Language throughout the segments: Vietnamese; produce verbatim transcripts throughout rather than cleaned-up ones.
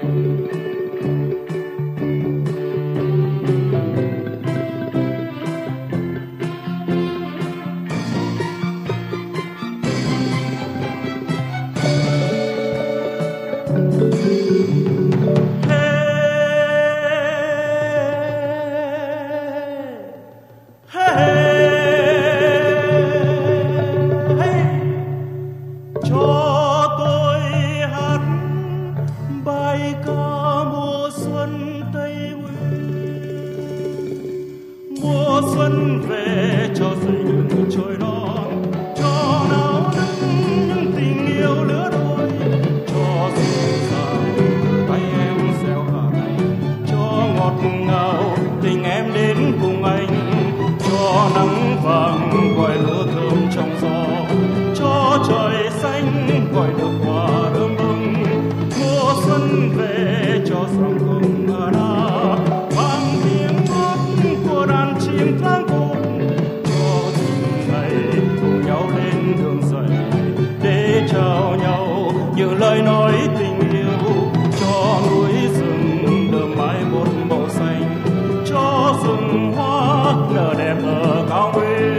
xuân về cho rơi những trôi non, cho náo nức những tình yêu lứa đôi, cho dịu dàng tay em gieo hạt, cho ngọt ngào tình em đến cùng anh, cho nắng vàng gọi lửa thơm trong gió, cho trời xanh gọi được hoa thơm bừng. Mùa xuân về cho dòng hồng ngà na, vang tiếng hót của đàn chim tháng cột, cho từng ngày cùng nhau lên đường dậy để chào nhau những lời nói tình yêu, cho núi rừng đơm mãi một màu xanh, cho rừng hoa nở đẹp ở cao nguyên.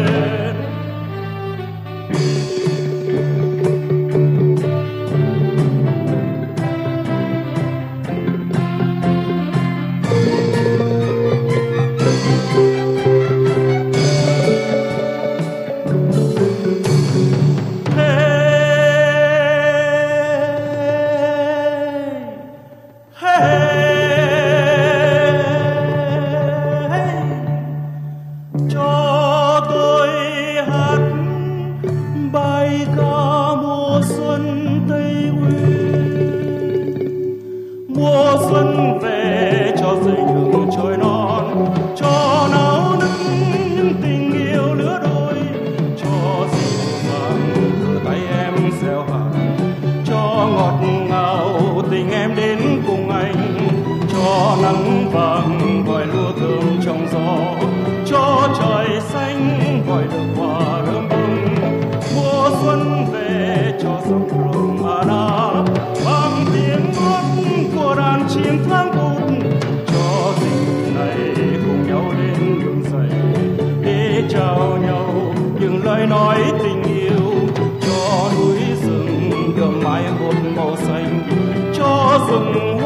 Cho tôi hát bài ca mùa xuân Tây Nguyên. Mùa xuân về cho rơi những trôi non, cho náo nức những tình yêu lứa đôi, cho dịu dàng từ tay em gieo hạt, cho ngọt ngào tình em đến cùng anh, cho nắng vàng gọi lúa thơm trong gió, cho trời xanh gọi được hoa thơm bừng. Mùa xuân về cho dòng rồng ngà na, vang tiếng hót của đàn chim tháng cột, cho tình này cùng nhau lên đường dậy để chào nhau những lời nói tình yêu, cho núi rừng đơm mãi một màu xanh, cho rừng